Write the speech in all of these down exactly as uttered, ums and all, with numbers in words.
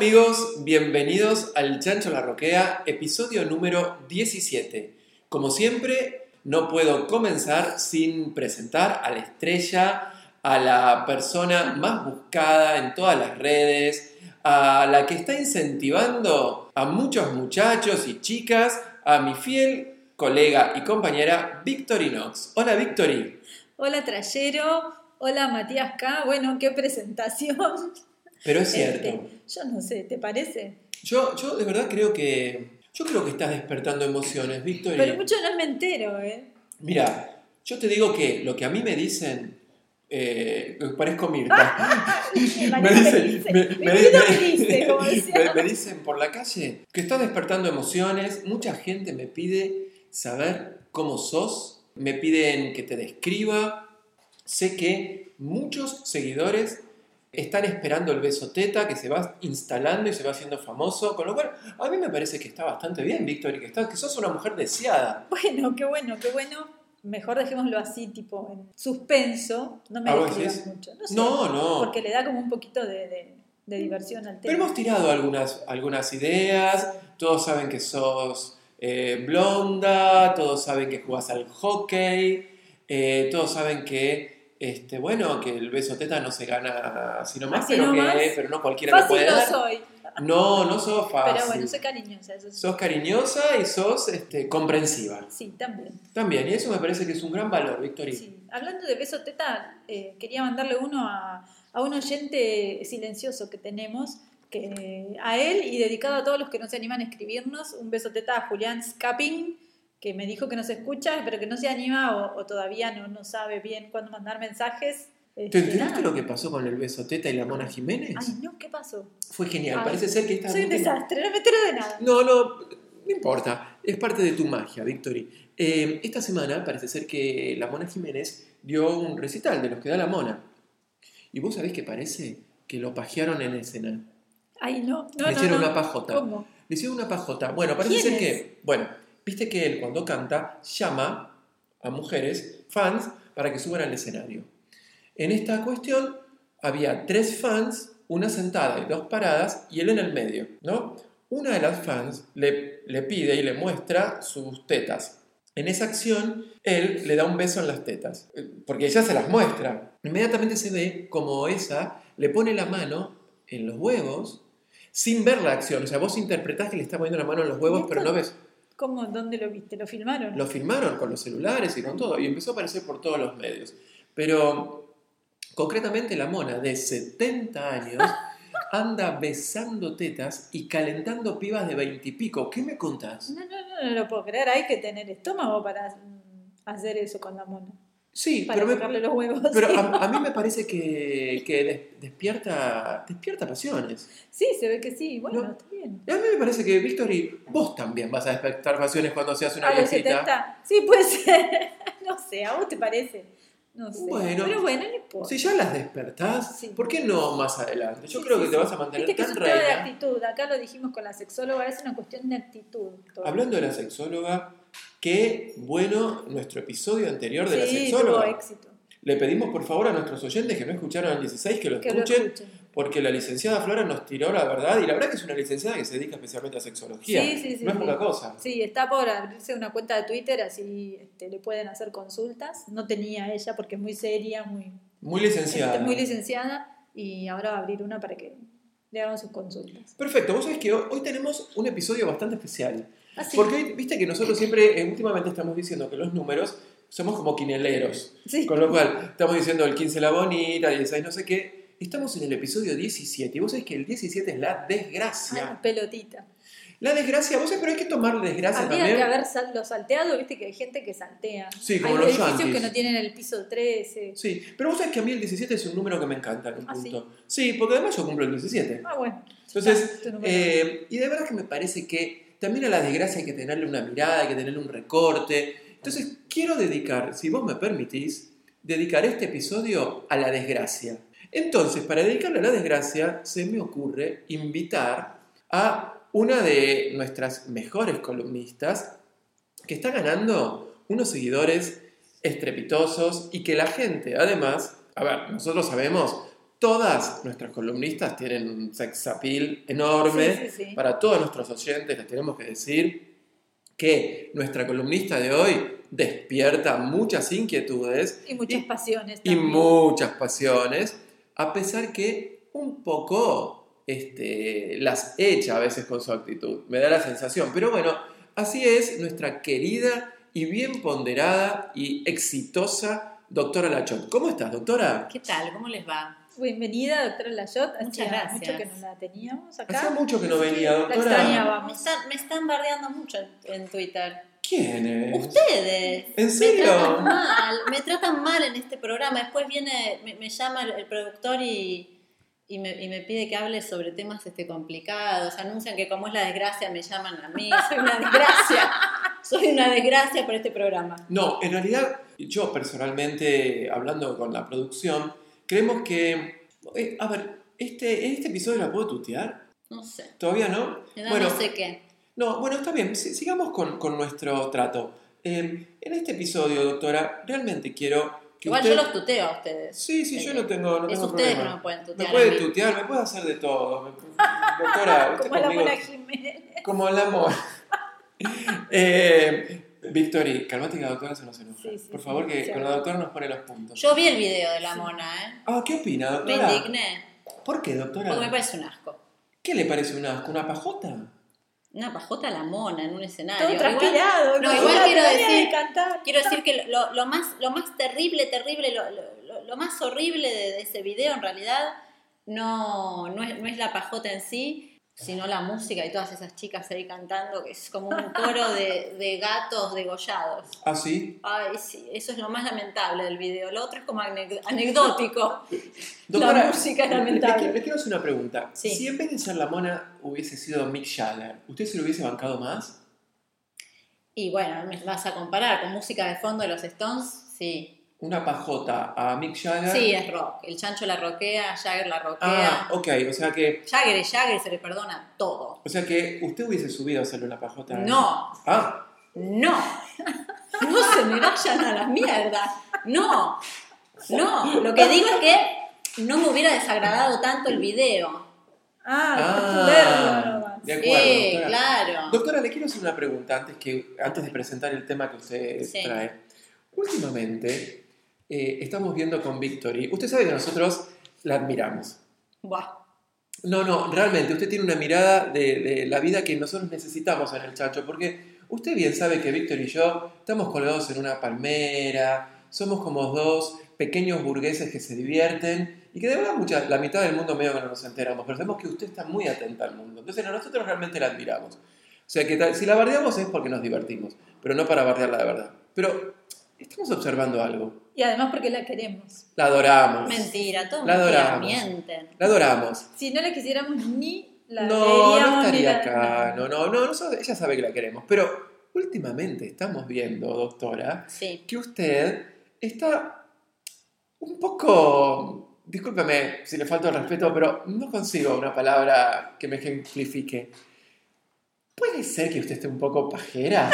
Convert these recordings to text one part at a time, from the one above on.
amigos, bienvenidos al Chancho la Roquea, episodio número diecisiete. Como siempre, no puedo comenzar sin presentar a la estrella, a la persona más buscada en todas las redes, a la que está incentivando a muchos muchachos y chicas, a mi fiel colega y compañera Victorinox. Hola Victory. Hola Trayero, hola Matías K. Bueno, qué presentación. Pero es cierto. Este, yo no sé, ¿te parece? Yo, yo de verdad creo que... Yo creo que estás despertando emociones, Victory. Pero mucho no me entero, ¿eh? Mira, yo te digo que lo que a mí me dicen... Eh, parezco Mirta. me, dicen, me, me, me, dice, como me, me dicen por la calle que estás despertando emociones. Mucha gente me pide saber cómo sos. Me piden que te describa. Sé que muchos seguidores... están esperando el beso teta que se va instalando y se va haciendo famoso, con lo cual a mí me parece que está bastante bien, Victory, que, estás, que sos una mujer deseada. Bueno, qué bueno, qué bueno. Mejor dejémoslo así, tipo en suspenso, no me describas mucho. No, sé, no, no. Porque le da como un poquito de, de, de diversión al tema. Pero hemos tirado algunas, algunas ideas, todos saben que sos eh, blonda, todos saben que jugás al hockey, eh, todos saben que... Este, bueno, que el beso teta no se gana sino más, así pero, no que, más. pero no cualquiera Fácil lo puede no dar. soy. No, no sos fácil. Pero bueno, soy cariñosa. Eso sí. Sos cariñosa y sos este, comprensiva. Sí, también. También, y eso me parece que es un gran valor, Victoria. Sí. Hablando de beso teta, eh, quería mandarle uno a, a un oyente silencioso que tenemos, que a él y dedicado a todos los que no se animan a escribirnos, un beso teta a Julián Scaping, que me dijo que nos escucha, pero que no se anima o, o todavía no, no sabe bien cuándo mandar mensajes. ¿Te enteraste lo que pasó con el beso teta y la Mona Jiménez? Ay, no, ¿qué pasó? Fue genial, Ay, parece ser que esta... soy un desastre, no me entero de nada. No, no, no importa, es parte de tu magia, Victory. Eh, esta semana parece ser que la Mona Jiménez dio un recital de los que da la Mona. ¿Y vos sabés que parece que lo pajearon en escena? Ay, no, no, Le no. hicieron no. una pajota. ¿Cómo? Le hicieron una pajota. Bueno, parece ser que... Bueno, viste que él cuando canta llama a mujeres, fans, para que suban al escenario. En esta cuestión había tres fans, una sentada y dos paradas, y él en el medio, ¿no? Una de las fans le, le pide y le muestra sus tetas. En esa acción, él le da un beso en las tetas, porque ella se las muestra. Inmediatamente se ve como esa le pone la mano en los huevos sin ver la acción. O sea, vos interpretás que le está poniendo la mano en los huevos, pero no ves... ¿Cómo? ¿Dónde lo viste? ¿Lo filmaron? Lo filmaron con los celulares y con todo, y empezó a aparecer por todos los medios. Pero... concretamente la Mona de setenta años anda besando tetas y calentando pibas de veinte y pico. ¿Qué me contás? No, no, no, no lo puedo creer. Hay que tener estómago para hacer eso con la Mona. Sí, para pero, tocarle me, los huevos. pero a, a mí me parece que, que des, despierta, despierta pasiones. Sí, se ve que sí. Bueno, ¿no? Está bien. Y a mí me parece que, Victory, vos también vas a despertar pasiones cuando seas una a viejita. Los setenta. Sí, puede ser. No sé, ¿a vos te parece? No sé, bueno, pero bueno, no importa. Si ya las despertás, sí. ¿Por qué no más adelante? Yo sí, creo sí, que te sí. vas a mantener Viste tan que reina. Es de actitud, acá lo dijimos con la sexóloga, es una cuestión de actitud. Todo. Hablando de la sexóloga, qué bueno nuestro episodio anterior de sí, la sexóloga. Tuvo éxito. Le pedimos por favor a nuestros oyentes que no escucharon al dieciséis que lo que escuchen, lo escuchen, porque la licenciada Flora nos tiró la verdad, y la verdad que es una licenciada que se dedica especialmente a sexología. Sí, sí, sí, no es sí. poca cosa. Sí, está por abrirse una cuenta de Twitter, así este, le pueden hacer consultas. No tenía ella porque es muy seria, muy, muy licenciada. Este, muy licenciada, y ahora va a abrir una para que le hagan sus consultas. Perfecto, vos sabés que hoy, hoy tenemos un episodio bastante especial. ¿Ah, sí? Porque hoy, viste que nosotros siempre, eh, últimamente estamos diciendo que los números somos como quineleros. Sí. Con lo cual, estamos diciendo el quince la bonita, el dieciséis no sé qué. Estamos en el episodio diecisiete. Y vos sabés que el diecisiete es la desgracia. Ah, pelotita. La desgracia, vos sabés, pero hay que tomar la desgracia Habría también. Habría que haber los salteados, viste que hay gente que saltea. Sí, como hay los edificios yankees. que no tienen el piso trece. Sí, pero vos sabés que a mí el diecisiete es un número que me encanta en un ¿Ah, punto. Sí? sí, porque además yo cumplo el diecisiete. Ah, bueno. Entonces, Ah, eh, y de verdad que me parece que también a la desgracia hay que tenerle una mirada, hay que tenerle un recorte. Entonces, quiero dedicar, si vos me permitís, dedicar este episodio a la desgracia. Entonces, para dedicarle a la desgracia, se me ocurre invitar a una de nuestras mejores columnistas que está ganando unos seguidores estrepitosos y que la gente, además, a ver, nosotros sabemos todas nuestras columnistas tienen un sex appeal enorme. Sí, sí, sí. Para todos nuestros oyentes les tenemos que decir que nuestra columnista de hoy despierta muchas inquietudes Y muchas y, pasiones y también. muchas pasiones, a pesar que un poco este, las echa a veces con su actitud. Me da la sensación. Pero bueno, así es nuestra querida y bien ponderada y exitosa doctora Lachot. ¿Cómo estás, doctora? ¿Qué tal? ¿Cómo les va? Bienvenida, doctora Lachot. Muchas Hacía gracias. mucho que no la teníamos acá. Hacía mucho que no venía, La doctora. Me extrañábamos. están, me están bardeando mucho en, en Twitter. ¿Quién es? Ustedes. ¿En Me serio? tratan mal, me tratan mal en este programa. Después viene, me, me llama el, el productor y, y, me, y me pide que hable sobre temas este, complicados. Anuncian que como es la desgracia me llaman a mí. Soy una desgracia. Soy una desgracia por este programa. No, en realidad, yo personalmente, hablando con la producción, creemos que... eh, a ver, este, ¿este episodio la puedo tutear? No sé. ¿Todavía no? Me da Bueno, no sé qué. no, bueno, está bien, si- sigamos con, con nuestro trato. Eh, en este episodio, doctora, realmente quiero que Igual usted... yo los tuteo a ustedes. Sí, sí, yo no tengo, no Es tengo ustedes problema. que no me pueden tutear Me puede a mí. tutear, me puede hacer de todo. Me- doctora, usted Como la conmigo... buena Jiménez. Como el amor. eh, Victory, calmate que la doctora se nos enoja. Sí, sí, Por sí, favor, que sí. con la doctora nos pone los puntos. Yo vi el video de la Sí. mona, ¿eh? Ah, ¿qué opina, Me doctora? indigné. ¿Por qué, doctora? Porque me parece un asco. ¿Qué le parece un asco? ¿Una pajota? Una pajota a la mona en un escenario. Todo Igual- transpirado. no, imagínate, igual quiero venía decir- de cantar. Quiero decir que lo, lo, más, lo más terrible, terrible, lo, lo, lo más horrible de, de ese video en realidad no, no, es, no es la pajota en sí, sino la música y todas esas chicas ahí cantando, que es como un coro de, de gatos degollados. ¿Ah, sí? Ay, sí, eso es lo más lamentable del video. Lo otro es como anec- anecdótico. Doctora, La música es le- le, lamentable. quiero- le quiero hacer una pregunta. Sí. Si en vez de ser la mona hubiese sido Mick Jagger, ¿usted se lo hubiese bancado más? Y bueno, me vas a comparar con música de fondo de los Stones, sí. Una pajota a Mick Jagger. Sí, es rock. El chancho la roquea, Jagger la Ah, roquea. ok, o sea que... Jagger es Jagger, se le perdona todo. O sea que usted hubiese subido a hacerle una pajota. a- No, Ah, no. No se me vayan a la mierda. No, no. Lo que digo es que no me hubiera desagradado tanto el video. Ah, Ah, verlo nomás. de acuerdo, Sí, doctora. claro. Doctora, le quiero hacer una pregunta antes, que, antes de presentar el tema que usted Sí. trae. Últimamente eh, estamos viendo con Victory. Usted sabe que nosotros la admiramos. Buah. No, no, realmente usted tiene una mirada de, de la vida que nosotros necesitamos en el Chacho, porque usted bien sabe que Víctor y yo estamos colgados en una palmera, somos como dos pequeños burgueses que se divierten y que de verdad mucha, la mitad del mundo medio que no nos enteramos, pero sabemos que usted está muy atenta al mundo. Entonces nosotros realmente la admiramos. O sea que tal- si la bardeamos es porque nos divertimos, pero no para bardearla de verdad. Pero estamos observando algo. Y además porque la queremos. La adoramos. Mentira, todo La mentira, adoramos. mienten. La adoramos. Si no la quisiéramos ni la No, veríamos, no ni estaría la- acá. No, no, no, nosotros- ella sabe que la queremos. Pero últimamente estamos viendo, doctora, Sí. que usted está un poco... Discúlpeme si le falta el respeto, pero no consigo una palabra que me ejemplifique. ¿Puede ser que usted esté un poco pajera?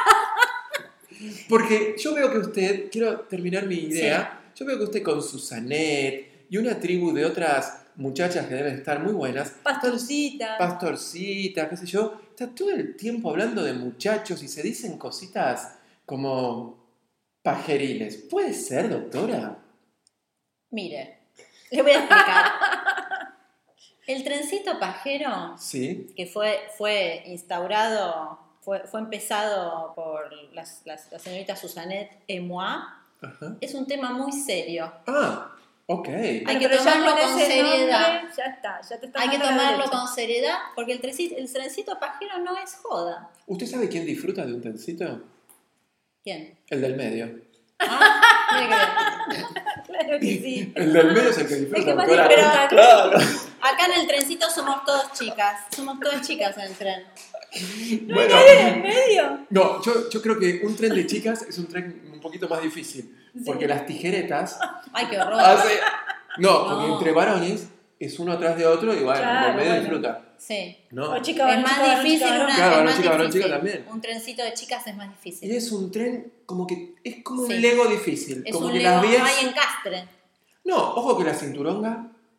Porque yo veo que usted, quiero terminar mi idea, yo veo que usted con Susanet y una tribu de otras muchachas que deben estar muy buenas, Pastorcita. pastorcitas, qué sé yo, está todo el tiempo hablando de muchachos y se dicen cositas como pajeriles. ¿Puede ser, doctora? Mire, le voy a explicar. El trencito pajero, Sí. que fue, fue instaurado, fue, fue empezado por las, las, la señorita Susanet et moi, Ajá. es un tema muy serio. Ah, ok. Hay Bueno, que pero ya tomarlo con con ese seriedad. nombre, ya está, ya te está Hay que dando la tomarlo derecha. con seriedad, porque el trencito, el trencito pajero no es joda. ¿Usted sabe quién disfruta de un trencito? ¿Quién? El del medio. Ah, mire Claro que sí. El del medio es el que disfruta, El que más doctora. disfruta. Claro. que- acá en el trencito somos todos chicas, somos todas chicas en el tren. Bueno, ¿En medio? no, yo, yo creo que un tren de chicas es un tren un poquito más difícil. Porque las tijeretas Ay, qué horror. hace... No, porque No. entre varones es uno atrás de otro y bueno, Claro, el medio bueno. disfruta. Sí. ¿No? O chica, Es varón, más chica, varón, difícil chica, varón. una, Claro, es varón, más chica, varón, difícil. chica también. Un trencito de chicas es más difícil. Y es un tren como que... Es como Sí. un Lego difícil. Es como un que Lego, las vías... no hay encastre. No, ojo que la cinturonga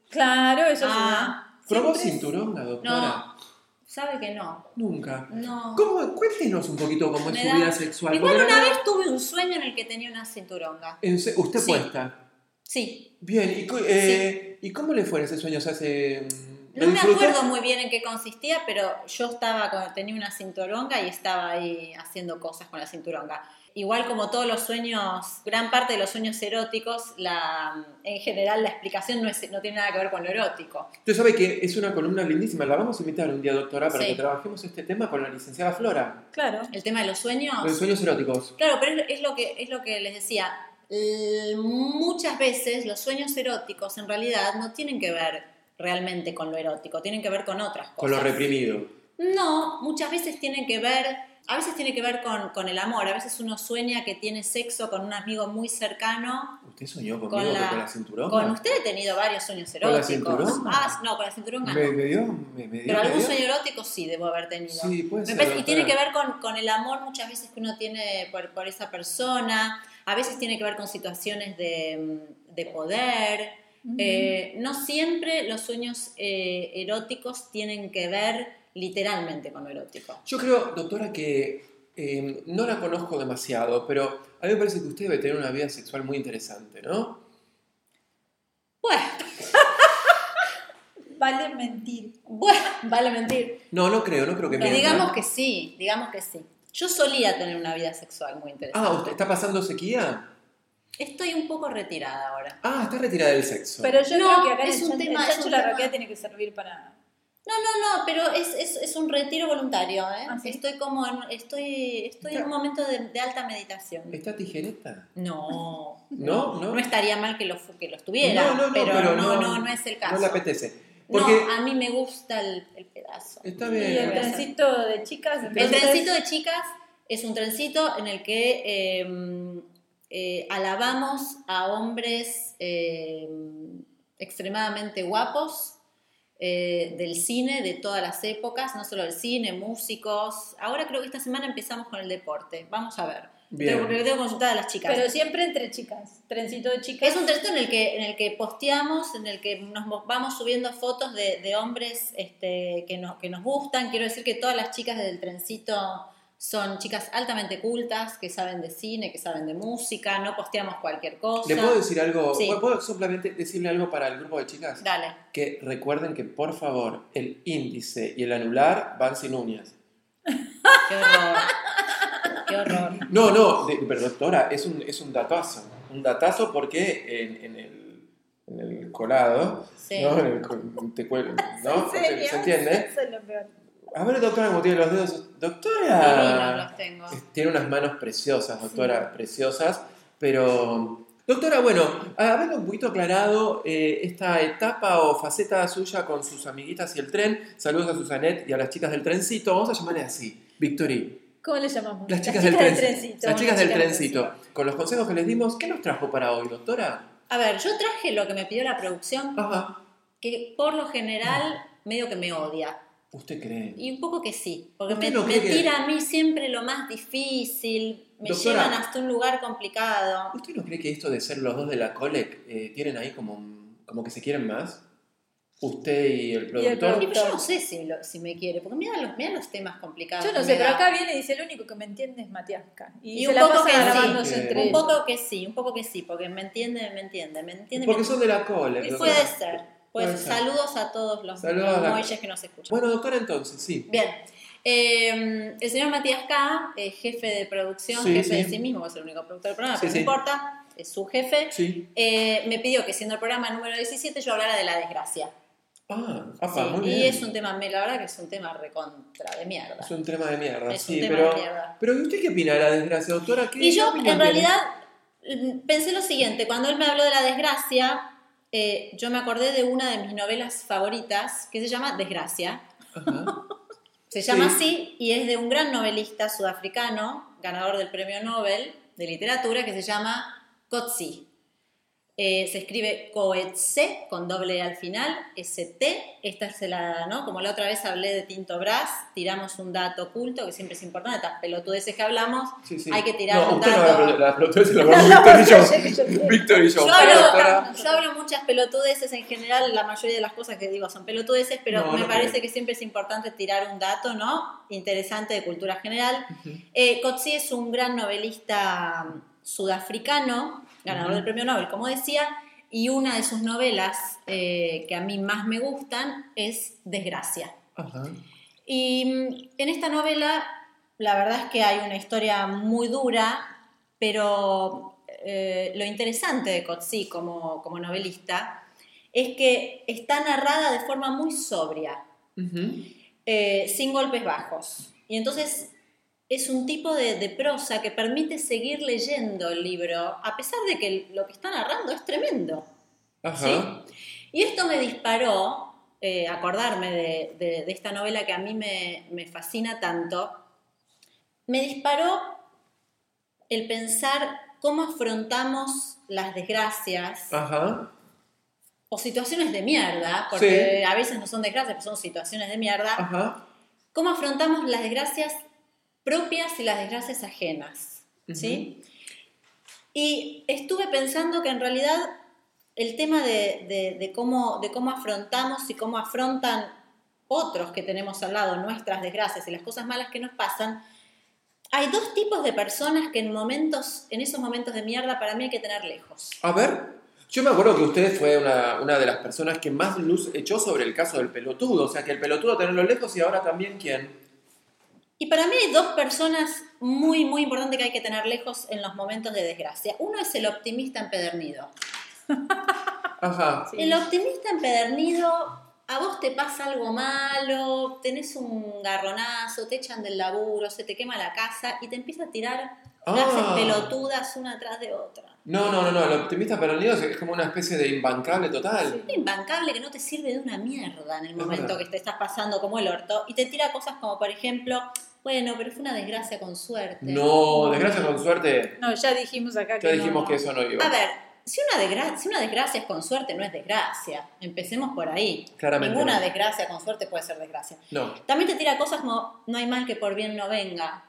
Claro, eso Ah, sí. ¿Probó Siempre- cinturonga, doctora? No, sabe que no. Nunca. No. ¿Cómo? Cuéntenos un poquito cómo es Me su da- vida sexual. Igual porque una la verdad- vez tuve un sueño en el que tenía una cinturonga. en se- ¿Usted Sí. puesta? Sí. Bien, ¿y, cu- eh, ¿y cómo le fue en ese sueño? O sea, se, ¿lo No me disfrutó? acuerdo muy bien en qué consistía, pero yo estaba con- tenía una cinturonga y estaba ahí haciendo cosas con la cinturonga. Igual como todos los sueños, gran parte de los sueños eróticos, la, en general la explicación no, es, no tiene nada que ver con lo erótico. Usted sabe que es una columna lindísima. La vamos a invitar un día, doctora, para Sí. que trabajemos este tema con la licenciada Flora. Claro. El tema de los sueños. Los sueños eróticos. Claro, pero es, es lo que, es lo que les decía. L- muchas veces los sueños eróticos en realidad no tienen que ver realmente con lo erótico, tienen que ver con otras cosas. Con lo reprimido. No, muchas veces tienen que ver, a veces tiene que ver con, con el amor, a veces uno sueña que tiene sexo con un amigo muy cercano. ¿Usted soñó conmigo Con con la, la, con la cinturonga? Con usted he tenido varios sueños ¿Con la eróticos. cinturonga? Ah, no, con la cinturonga Me, no. me dio, me, me dio, Pero me algún dio. sueño erótico sí debo haber tenido. Sí, puede Me ser, parece- y tiene que doctora. ver con, con el amor muchas veces que uno tiene por, por esa persona, a veces tiene que ver con situaciones de, de poder. Ujú. Eh, no siempre los sueños eh, eróticos tienen que ver literalmente con lo erótico. Yo creo, doctora, que eh, no la conozco demasiado, pero a mí me parece que usted debe tener una vida sexual muy interesante, ¿no? Bueno, Vale mentir. bueno, vale mentir. No, no creo, no creo que Pero mienta. digamos que sí, digamos que sí. Yo solía tener una vida sexual muy interesante. Ah, ¿usted está pasando sequía? Estoy un poco retirada ahora. Ah, está retirada del sexo. Pero yo No, creo que acá es en el un chan- tema- el es chancho un la tema- raqueta tiene que servir para... No, no, no, pero es, es, es un retiro voluntario, ¿eh? ¿Ah, sí? Estoy como en, estoy, estoy en un momento de, de alta meditación. ¿Está tijereta? No, ¿No? ¿No? no estaría mal que lo, fu- que lo estuviera, No, no, no, pero, pero no, no- no, no es el caso. No le apetece. No, Porque a mí me gusta el, el pedazo. está Y bien. el voy a hacer. trencito de chicas. El entonces- trencito de chicas es un trencito en el que eh, eh, alabamos a hombres eh, extremadamente guapos eh, del cine, de todas las épocas, no solo del cine, músicos. Ahora creo que esta semana empezamos con el deporte. Vamos a ver. Bien. Tengo, tengo que consultar a las chicas. Pero siempre entre chicas. Trencito de chicas. Es un trencito en el que, en el que posteamos, en el que nos mo- vamos subiendo fotos de, de hombres este, que, nos, que nos gustan. Quiero decir que todas las chicas del trencito son chicas altamente cultas, que saben de cine, que saben de música, no posteamos cualquier cosa. ¿Le puedo decir algo? Sí. ¿Puedo simplemente decirle algo para el grupo de chicas? Dale. Que recuerden que, por favor, el índice y el anular van sin uñas. Qué horror. Qué horror. No, no, de- pero doctora, es un, es un datazo. Un datazo porque en, en el, en el colado, Sí. ¿no? En el col- te cuel- ¿no? ¿En serio? ¿Se entiende? Eso es lo peor. A ver, doctora, cómo tiene los dedos. Divinos Doctora. los tengo. Tiene unas manos preciosas, doctora, preciosas. Pero, doctora, bueno, habiendo un poquito aclarado eh, esta etapa o faceta suya con sus amiguitas y el tren, saludos a Susanet y a las chicas del trencito, vamos a llamarle así, Victory. ¿Cómo le llamamos? Las chicas, del, trencito. trencito. Las chicas Las del chicas trencito. Con los consejos que les dimos, ¿qué nos trajo para hoy, doctora? A ver, yo traje lo que me pidió la producción, Ajá. que por lo general medio que me odia. ¿Usted cree? Y un poco que sí, porque ¿Usted me, no me cree que- tira a mí siempre lo más difícil, me Doctora. llevan hasta un lugar complicado. ¿Usted no cree que esto de ser los dos de la Colec eh, tienen ahí como, como que se quieren más? Usted y el productor. Y pero yo no sé si, lo- si me quiere, porque mira los, mirá los temas complicados. Yo no que sé, me pero da. acá viene y dice, el único que me entiende es Matiasca. Y, Y se un la poco pasa que sí. grabándose Eh, entre Un ellos. poco que sí, un poco que sí, porque me entiende, me entiende, me entiende. Porque me son de la Colec. Y doctora. puede ser. Pues Puede ser. saludos a todos los, Saludos los a la- muelles que nos escuchan. Bueno, doctora, entonces, sí. Bien. Eh, el señor Matías K., eh, jefe de producción, Sí, jefe sí. de sí mismo, es el único productor del programa, Sí, pero sí. no importa, es su jefe. Sí. Eh, me pidió que siendo el programa número diecisiete yo hablara de la desgracia. Ah, apa, Sí, muy y bien. es un tema, la verdad que es un tema recontra de mierda. Es un tema de mierda, Es un sí, tema pero, de mierda. pero ¿y usted qué opina de la desgracia, doctora? ¿Qué, Y qué yo, opinión en tiene? realidad, mm, pensé lo siguiente, cuando él me habló de la desgracia, eh, yo me acordé de una de mis novelas favoritas, que se llama Desgracia. Ajá. Se llama Sí. así y es de un gran novelista sudafricano, ganador del premio Nobel de literatura, que se llama Coetzee. Eh, se escribe Coetzee, con doble E al final, S T. Esta es la, ¿no? Como la otra vez hablé de Tinto Brass, tiramos un dato oculto, que siempre es importante, estas pelotudeces que hablamos, Sí, sí. hay que tirar no, un usted dato. No, la pelotudeces la hablamos Víctor y yo. Víctor y yo. Yo Pero, hablo, doctora, yo hablo muchas pelotudeces en general, la mayoría de las cosas que digo son pelotudeces, pero No, me no parece creo. que siempre es importante tirar un dato, ¿no? Interesante de cultura general. Ujú. Eh, Coetzee es un gran novelista sudafricano, ganador Ujú. del premio Nobel, como decía, y una de sus novelas eh, que a mí más me gustan es Desgracia. Ajá. Y mm, en esta novela, la verdad es que hay una historia muy dura, pero eh, lo interesante de Coetzee como, como novelista es que está narrada de forma muy sobria, Ujú. eh, sin golpes bajos. Y entonces es un tipo de, de prosa que permite seguir leyendo el libro, a pesar de que lo que está narrando es tremendo. Ajá. ¿Sí? Y esto me disparó, eh, acordarme de, de, de esta novela que a mí me, me fascina tanto, me disparó el pensar cómo afrontamos las desgracias Ajá. o situaciones de mierda, porque Sí. a veces no son desgracias, pero son situaciones de mierda, Ajá. cómo afrontamos las desgracias propias y las desgracias ajenas, ¿sí? Y estuve pensando que en realidad el tema de, de, de, cómo, de cómo afrontamos y cómo afrontan otros que tenemos al lado nuestras desgracias y las cosas malas que nos pasan, hay dos tipos de personas que en momentos, en esos momentos de mierda para mí hay que tener lejos. A ver, yo me acuerdo que usted fue una, una de las personas que más luz echó sobre el caso del pelotudo, o sea que el pelotudo tenerlo lejos y ahora también quién. Y para mí hay dos personas muy, muy importantes que hay que tener lejos en los momentos de desgracia. Uno es el optimista empedernido. Ajá. Sí. El optimista empedernido, a vos te pasa algo malo, tenés un garronazo, te echan del laburo, se te quema la casa y te empieza a tirar frases Ah. pelotudas una tras de otra. No, no, no, no, el optimista perdido es como una especie de imbancable total. Es imbancable que no te sirve de una mierda en el Es momento verdad. que te estás pasando como el orto y te tira cosas como, por ejemplo, bueno, pero fue una desgracia con suerte. No, desgracia con suerte. No, ya dijimos acá que Ya dijimos no. que eso no iba. A ver, si una, desgra- si una desgracia es con suerte, no es desgracia. Empecemos por ahí. Claramente Ninguna no. desgracia con suerte puede ser desgracia. No, También te tira cosas como, no hay mal que por bien no venga.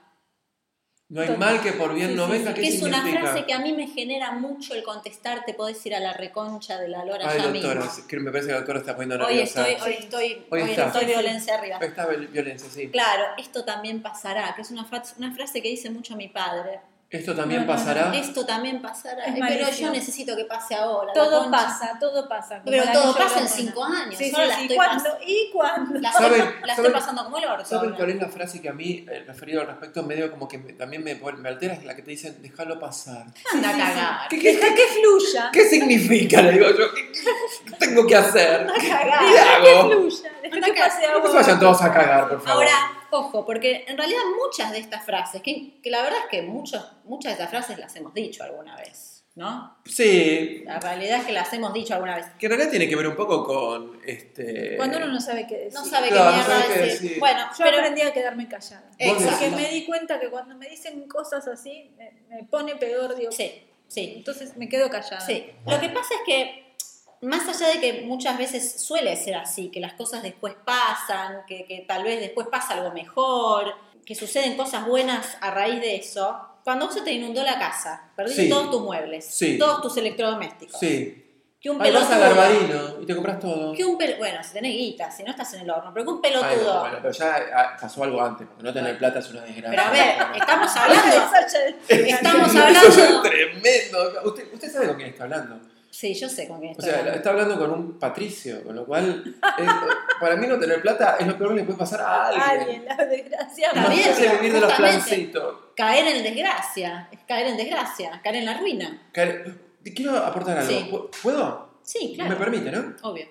no hay mal que por bien Sí, no sí, venga. Que ¿Qué es una significa? frase que a mí me genera mucho el contestar, te podés ir a la reconcha de la lora Ay, ya doctora, mismo. que me parece que la doctora está poniendo Hoy nerviosa. estoy, hoy estoy, Hoy hoy está. estoy Sí, sí. violencia arriba. Esta violencia, sí. Claro, esto también pasará, que es una, fra- una frase que dice mucho mi padre. Esto también No, no, no, pasará. Esto también pasará, Es Eh, pero malísimo. yo necesito que pase ahora. la Todo concha. pasa, todo pasa. como Pero el todo anillo de pasa en la cinco corona. años. Sí, sí, Ahora la sí. estoy ¿Cuándo? pas- ¿Y cuándo? La, ¿Saben- estoy, la estoy saben- pasando como el orto. ¿Saben ahora. cuál es la frase que a mí, eh, referido al respecto, medio como que me- también me, me altera? Es la que te dicen, déjalo pasar. Anda a Sí, sí, sí. cagar. ¿Qué, qué, Deja que fluya. qué significa? Le digo yo, ¿qué, qué tengo que hacer? Anda a ¿Qué cagar. Deja que hago? fluya. Deja Anda que acá. pase No agua. se vayan todos a cagar, por favor. Ahora, ojo, porque en realidad muchas de estas frases, que, que la verdad es que muchos, muchas de estas frases las hemos dicho alguna vez, ¿no? Sí, La realidad es que las hemos dicho alguna vez. que en realidad tiene que ver un poco con este. Cuando uno no sabe qué decir. No sabe Claro, qué no mierda sabe qué decir. decir. Bueno, Yo pero aprendí a quedarme callada. Exacto. Porque me di cuenta que cuando me dicen cosas así, me, me pone peor, digo. sí, sí. Entonces me quedo callada. Sí, lo que pasa es que más allá de que muchas veces suele ser así, que las cosas después pasan, que, que tal vez después pasa algo mejor, que suceden cosas buenas a raíz de eso, cuando vos se te inundó la casa, perdiste Sí. todos tus muebles, Sí. todos tus electrodomésticos, Sí. que un Ahí vas pelotudo, al Garbarino y te compras todo. que un pel- bueno, si tenés guita, si no estás en el horno, pero que un Ay, pelotudo, no, bueno, pero ya ah, pasó algo antes, porque no tener plata es una desgracia. pero a ver, estamos hablando, estamos Eso hablando, es tremendo. Usted, usted sabe con quién está hablando. sí, yo sé con quién O estoy sea, hablando. está hablando con un patricio, con lo cual, es- para mí no tener plata es lo peor que le puede pasar a alguien. Alguien, la desgracia. Está bien, Imagínese pero vivir de los justamente- plancitos. Caer en desgracia, es caer en desgracia, caer en la ruina. Caer- Quiero aportar algo. Sí. ¿Pu- ¿Puedo? Sí, Me claro. permite, ¿no? Obvio.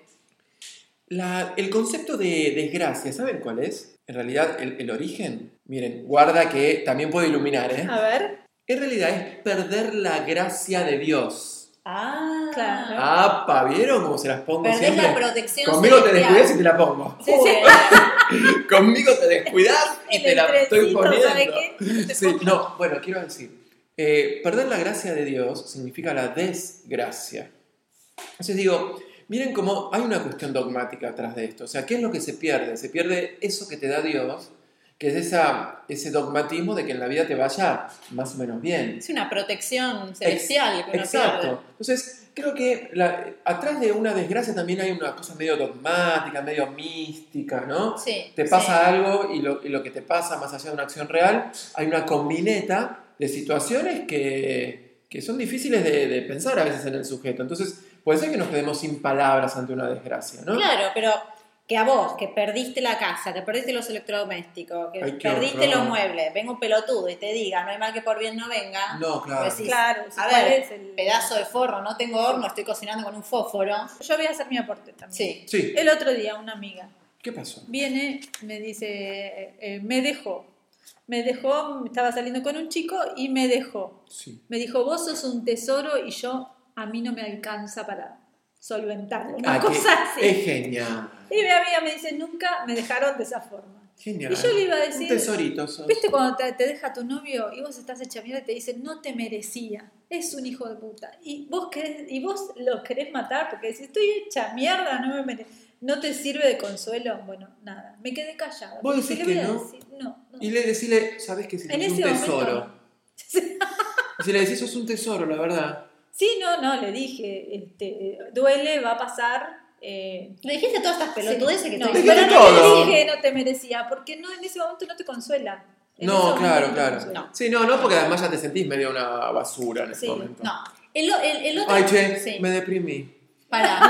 La- el concepto de desgracia, ¿saben cuál es? En realidad, el, el origen. Miren, guarda que también puede iluminar, ¿eh? A ver. En realidad es perder la gracia de Dios. Ah, Claro. ¡Apa! ¿Vieron cómo se las pongo Perdés siempre? la protección Conmigo te celestial. descuidas y te la pongo. Sí, sí. Conmigo te descuidas y El te la estoy entrecito, poniendo. ¿sabe qué? Sí, no, bueno, quiero decir, eh, perder la gracia de Dios significa la desgracia. Entonces digo, miren cómo hay una cuestión dogmática atrás de esto. O sea, ¿qué es lo que se pierde? Se pierde eso que te da Dios, que es esa, ese dogmatismo de que en la vida te vaya más o menos bien. Es una protección celestial que uno Exacto. pierde. Entonces, creo que la, atrás de una desgracia también hay una cosa medio dogmática, medio mística, ¿no? Sí, te pasa sí. algo y lo, y lo que te pasa más allá de una acción real, hay una combineta de situaciones que, que son difíciles de, de pensar a veces en el sujeto. Entonces, puede ser que nos quedemos sin palabras ante una desgracia, ¿no? Claro, pero que a vos, que perdiste la casa, que perdiste los electrodomésticos, que Ay, qué perdiste horror. los muebles, venga un pelotudo y te diga, no hay mal que por bien no venga. No, claro. Pues sí, Claro, sí, a ¿cuál ver, es el- pedazo de forro, no tengo horno, estoy cocinando con un fósforo. Yo voy a hacer mi aporte también. Sí. Sí. El otro día una amiga ¿Qué pasó? viene, me dice, eh, eh, me dejó. Me dejó, estaba saliendo con un chico y me dejó. Sí. Me dijo, vos sos un tesoro y yo, a mí no me alcanza para solventarlo. Una Ah, cosa que así. es genial. Y mi amiga me dice, nunca me dejaron de esa forma. Genial. Y yo le iba a decir, un tesorito sos. ¿viste cuando te, te deja tu novio y vos estás hecha mierda y te dice, no te merecía, es un hijo de puta? Y vos, querés, y vos lo querés matar porque decís, estoy hecha mierda, no me mere- ¿no te sirve de consuelo? Bueno, nada, me quedé callada. ¿Vos porque decís le que voy a no? decir, no, no. Y le decirle, ¿sabes qué? Si En sos un ese tesoro. momento. Y si le decís, sos un tesoro, la verdad. Sí, no, no, le dije, este, duele, va a pasar. Eh, Le dijiste todas estas pelotudeces sí, que no, estoy Dijiste pero diciendo. no todo. le dije no te merecía, porque no, en ese momento no te consuela. En ese No, momento claro, no te claro. consuela. No. Sí, no, no, porque además ya te sentís medio una basura en ese Sí, momento. No. El, el, el otro. Ay, che, Sí. me deprimí. Pará.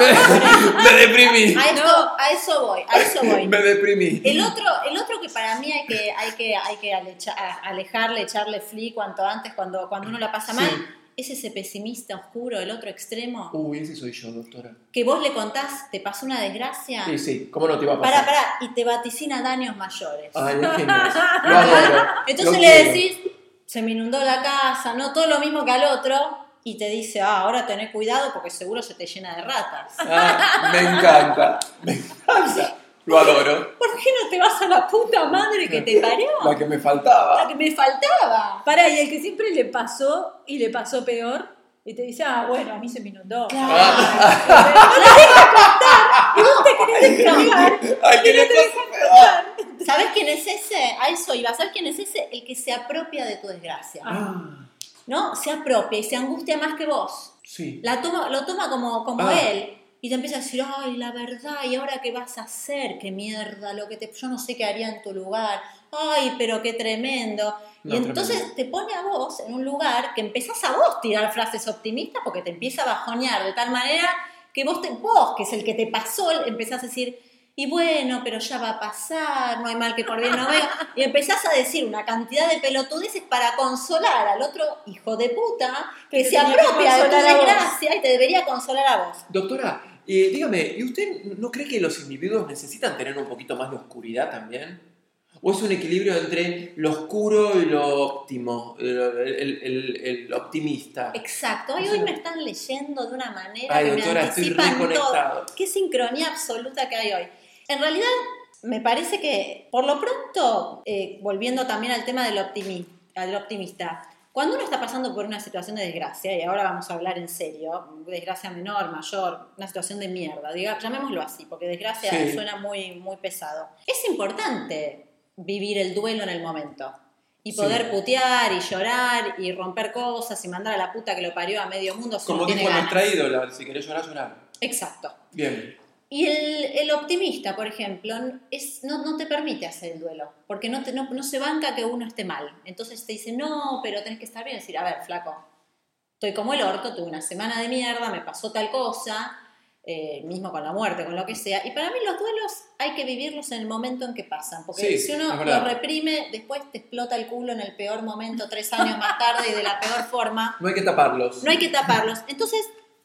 Me deprimí. A, esto, a eso voy, a eso voy. Me deprimí. El otro, el otro que para mí hay que, hay que, hay que alecha- alejarle, echarle fli cuanto antes, cuando, cuando uno la pasa mal, Sí. es ese pesimista oscuro, el otro extremo, Uy, ese soy yo, doctora. que vos le contás, te pasó una desgracia, Sí, sí, ¿cómo no te iba a pará, pasar? pará, y te vaticina daños mayores. Ay, es genial. Lo adoro. Entonces Lo le quiero. decís, se me inundó la casa, no todo lo mismo que al otro, y te dice, ah, ahora tenés cuidado porque seguro se te llena de ratas. Ah, me encanta. Me encanta. Lo adoro. ¿Por qué no te vas a la puta madre que te parió? La que me faltaba. La que me faltaba. Pará, y el que siempre le pasó y le pasó peor, y te dice, ah, bueno, a mí se me inundó. Claro. Ah. No te deja contar, y vos te querés descargar, Ay, y qué no te cosa dejan peor. contar. ¿Sabes quién es ese? A eso iba. ¿Sabes quién es ese? El que se apropia de tu desgracia. Ah, ¿No? Se apropia y se angustia más que vos. sí. La toma, lo toma como, como Ah. él. Y te empieza a decir, ay, la verdad, ¿y ahora qué vas a hacer? Qué mierda, lo que te, yo no sé qué haría en tu lugar. Ay, pero qué tremendo. No, y entonces tremendo. te pone a vos en un lugar que empezás a vos tirar frases optimistas porque te empieza a bajonear de tal manera que vos, te, vos que es el que te pasó, empezás a decir, y bueno, pero ya va a pasar, no hay mal que por bien no venga. Y empezás a decir una cantidad de pelotudeces para consolar al otro hijo de puta que, Que se te tenía que apropia de tu consolar a vos. desgracia y te debería consolar a vos. Doctora, eh, dígame, ¿y usted no cree que los individuos necesitan tener un poquito más de oscuridad también? ¿O es un equilibrio entre lo oscuro y lo óptimo, el, el- el- el optimista? Exacto. Ay, hoy me están leyendo de una manera Ay, que doctora, me estoy anticipan todo. reconectado. Qué sincronía absoluta que hay hoy. En realidad, me parece que, por lo pronto, eh, volviendo también al tema del, optimi- del optimista, cuando uno está pasando por una situación de desgracia, y ahora vamos a hablar en serio, desgracia menor, mayor, una situación de mierda, diga, llamémoslo así, porque desgracia Sí. suena muy, muy pesado. Es importante vivir el duelo en el momento. Y poder Sí. putear y llorar y romper cosas y mandar a la puta que lo parió a medio mundo si Como uno tiene dijo ganas. nuestra ídola, si querés llorar, llorar. Exacto. Bien. Y el, el optimista, por ejemplo, es, no, no te permite hacer el duelo, porque no, te, no, no se banca que uno esté mal. Entonces te dice, no, pero tenés que estar bien. Decir, a ver, flaco, estoy como el orto, tuve una semana de mierda, me pasó tal cosa, eh, mismo con la muerte, con lo que sea. Y para mí los duelos hay que vivirlos en el momento en que pasan, porque Sí, si es uno verdad. los reprime, después te explota el culo en el peor momento, tres años más tarde y de la peor forma. No hay que taparlos. No hay que taparlos. Entonces,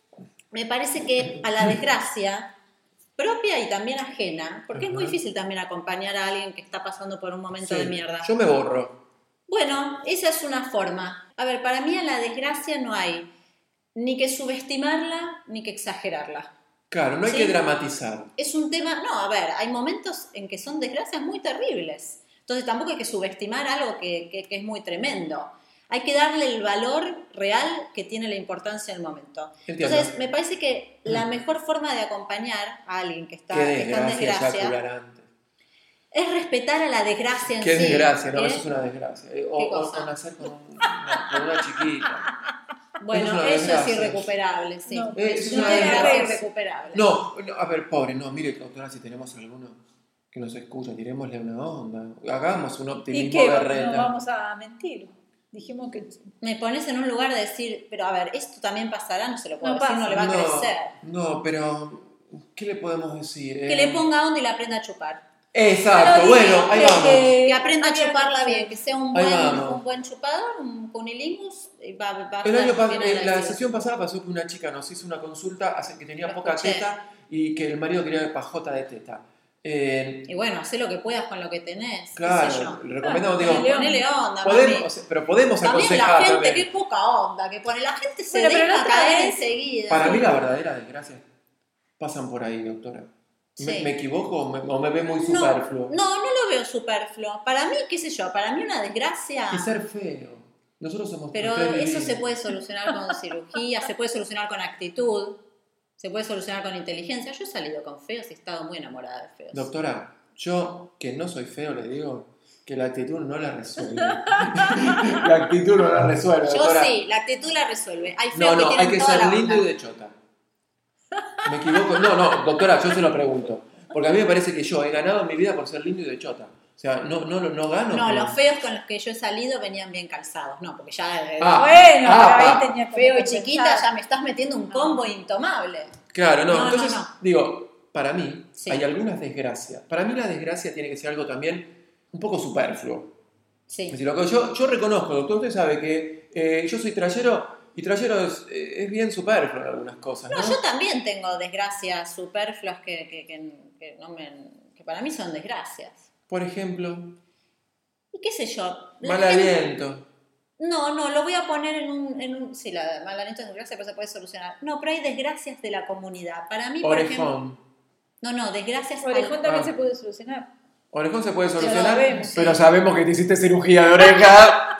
me parece que a la desgracia propia y también ajena, porque es muy Ajá. difícil también acompañar a alguien que está pasando por un momento Sí. de mierda. Yo me borro. Bueno, esa es una forma. A ver, para mí a la desgracia no hay ni que subestimarla ni que exagerarla. Claro, no hay Sí. que dramatizar. Es un tema, no, a ver, hay momentos en que son desgracias muy terribles. Entonces tampoco hay que subestimar algo que, que- que es muy tremendo. Hay que darle el valor real que tiene la importancia en el momento. Entiendo. Entonces, me parece que la mejor forma de acompañar a alguien que está, Qué que está en desgracia desgracia eyacular antes. es respetar a la desgracia en Qué sí. desgracia, no, ¿eh? eso es una desgracia. Eh, O, ¿Qué o, cosa? o nacer con, un- una, con una chiquita. Bueno, Eso es una eso es desgracia. irrecuperable, sí. No, Eh, es es una una desgracia desgracia. irrecuperable. No, no, a ver, pobre, no, mire, doctora, si tenemos alguno que nos escucha, tirémosle una onda. Hagamos un ¿Y optimismo qué? berreta. No vamos a mentir. Dijimos que... Me pones en un lugar de decir, pero a ver, esto también pasará, no se lo puedo No decir, pasa. no le va a no, crecer. no, pero ¿qué le podemos decir? Que Eh, le ponga onda y la aprenda a chupar. Exacto, Pero bueno, dije ahí que- vamos. que- Que aprenda a había- chuparla bien, que sea un Ahí buen, vamos. un buen chupador, un cunilingus, y va, va a El estar año pas- bien eh, la agradecido. sesión pasada pasó que una chica nos hizo una consulta hace que tenía Lo poca escuché. teta y que el marido quería pajota de teta. Eh, Y bueno, hacé lo que puedas con lo que tenés, qué sé claro, yo. le recomendamos, Ah, digo, ponele Ponele onda, podemos, mami. o sea, pero podemos También la aconsejar gente, también. qué poca onda que pone. La gente se Bueno, pero la deja otra caer vez- enseguida. Para mí la verdadera desgracia pasan por ahí, doctora. ¿Me, Sí. me equivoco o me, o me ve muy No, superfluo? no, no lo veo superfluo. Para mí, qué sé yo, para mí una desgracia... Y ser feo. Nosotros somos Pero ustedes eso divinos. se puede solucionar con cirugía, se puede solucionar con actitud, se puede solucionar con inteligencia. Yo he salido con feos y he estado muy enamorada de feos. Doctora, yo que no soy feo le digo que la actitud no la resuelve. La actitud no la resuelve, Yo doctora. sí, la actitud la resuelve. Hay feos No, que no, tienen hay que toda ser la lindo onda. y de chota. ¿Me equivoco? No, no, doctora, yo se lo pregunto. Porque a mí me parece que yo he ganado en mi vida por ser lindo y de chota. O sea, no, no, no gano. No, por- los feos con los que yo he salido venían bien calzados. No, porque ya de Ah, Bueno, ah, pero ah. ahí tenía que feo y pensar. chiquita ya me estás metiendo un combo intomable. Claro, no, No, no, entonces, no. digo, para mí Sí. hay algunas desgracias. Para mí la desgracia tiene que ser algo también un poco superfluo. Sí. Es decir, lo que yo, yo reconozco, doctor, usted sabe que eh, yo soy trayero y trayero es, eh, es bien superfluo en algunas cosas, ¿no? No, yo también tengo desgracias superfluas que, que, que, que no me, que para mí son desgracias. Por ejemplo, ¿Y qué sé yo? mal La gente- aliento. No, no, lo voy a poner en un... En un sí, la mal aliento es desgracia, pero se puede solucionar. No, pero hay desgracias de la comunidad. Para mí, por ejemplo... Orejón. No, no, desgracias... Orejón al- también Ah. se puede solucionar. Orejón se puede Ya lo solucionar, sabemos, pero sí. sabemos que te hiciste cirugía de oreja.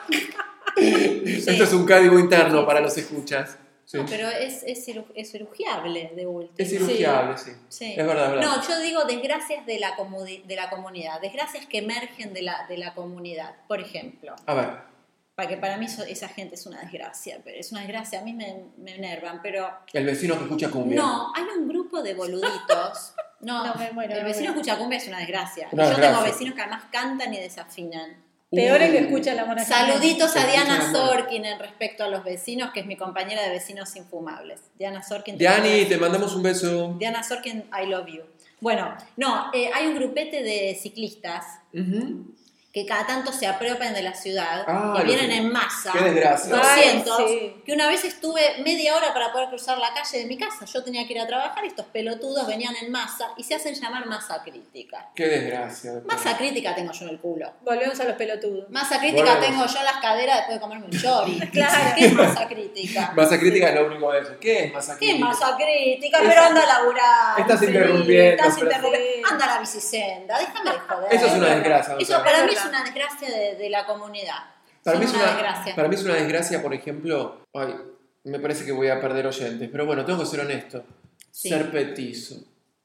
Esto es un código interno para los escuchas. Sí. No, pero es, es, ciru- es cirugiable de último. Es cirugiable, sí. Sí. Es verdad, es verdad. No, yo digo desgracias de la, comuni- de la comunidad, desgracias que emergen de la, de la comunidad. Por ejemplo, A ver, para que para mí eso- esa gente es una desgracia, pero es una desgracia, a mí me, me enervan, pero el vecino que escucha cumbia. no, hay un grupo de boluditos. No, No, me muero, el me vecino muero. escucha cumbia es una desgracia. Una Yo tengo desgracia. vecinos que además cantan y desafinan. Peor es que Uy. escucha la mona. Saluditos a Se escucha Diana la mona. Sorkin en respecto a los vecinos, que es mi compañera de vecinos infumables. Diana Sorkin. Diani, te mandamos un beso. Diana Sorkin, I love you. Bueno, no, eh, hay un grupete de ciclistas Ujú. que cada tanto se apropian de la ciudad, Ah, que lo vienen que- en masa, qué desgracia. doscientos, Ay, sí. que una vez estuve media hora para poder cruzar la calle de mi casa, yo tenía que ir a trabajar, y estos pelotudos venían en masa y se hacen llamar masa crítica. Qué desgracia. doctora. Masa crítica tengo yo en el culo. Volvemos a los pelotudos. Masa crítica Volvemos. tengo yo en las caderas después de comerme un chori. Claro. ¿Qué es masa crítica? Masa crítica es lo único de eso. ¿Qué es masa ¿Qué crítica? masa crítica? Esa- Pero anda a laburar. Estás infeliz, interrumpiendo, Estás pero- interrumpiendo. Anda a la bicisenda, déjame de joder. Eso es una desgracia. Eso doctora. para mí Es es verdad. una desgracia de, de la comunidad. Para Son mí, es una, una, desgracia. para mí es una desgracia, por ejemplo, ay, me parece que voy a perder oyentes, pero bueno, tengo que ser honesto. Sí. Ser petizo.